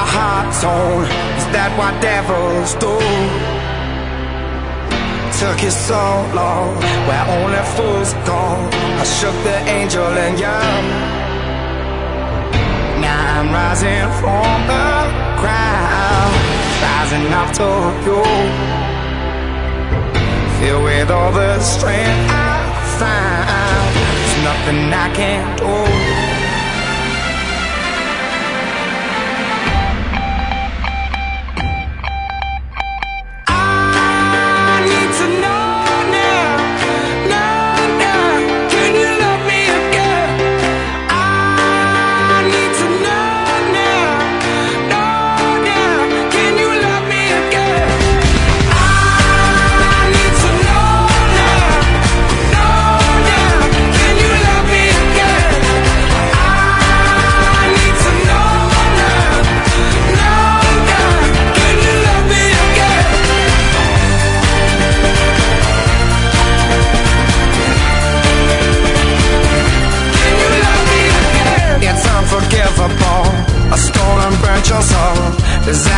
heart tone, is that what devils do? Took you so long, where only fools go. I shook the angel in you. Now I'm rising from the crowd, rising up to you. Filled with all the strength I found, there's nothing I can't do. A stolen burnt your soul.